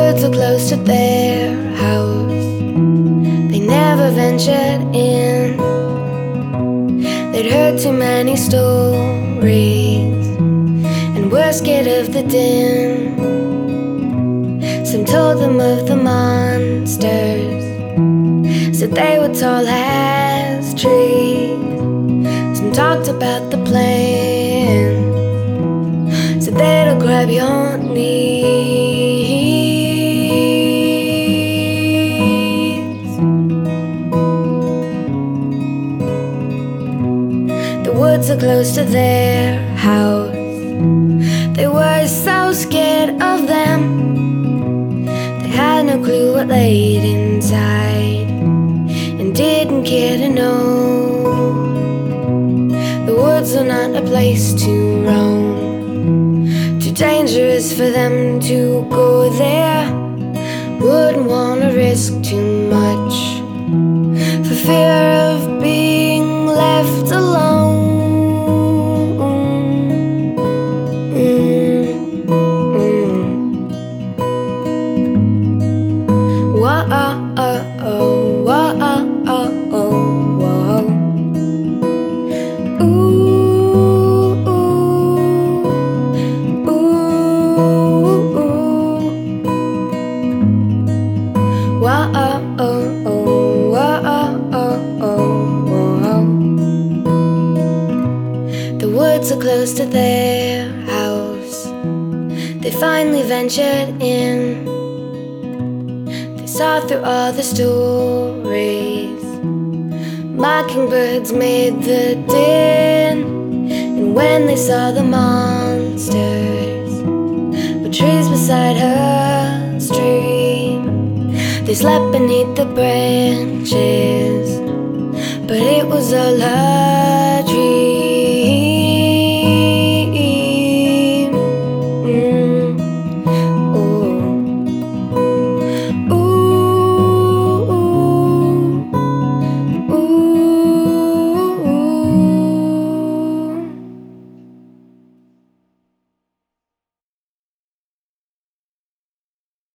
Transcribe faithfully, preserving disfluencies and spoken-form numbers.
woods were close to their house. They never ventured in. They'd heard too many stories and were scared of the din. Some told them of the monsters, said they were tall as trees. Some talked about the plan, said they'll grab your knees. The woods are close to their house. They were so scared of them. They had no clue what laid inside and didn't care to know. The woods are not a place to roam. Too dangerous for them to go there. Wouldn't want to risk too much for fear of being left alone. The woods are close to their house. They finally ventured in. They saw through all the stories. Mockingbirds made the din. And when they saw the monsters with trees beside her stream, they slept beneath the branches, but it was a lie.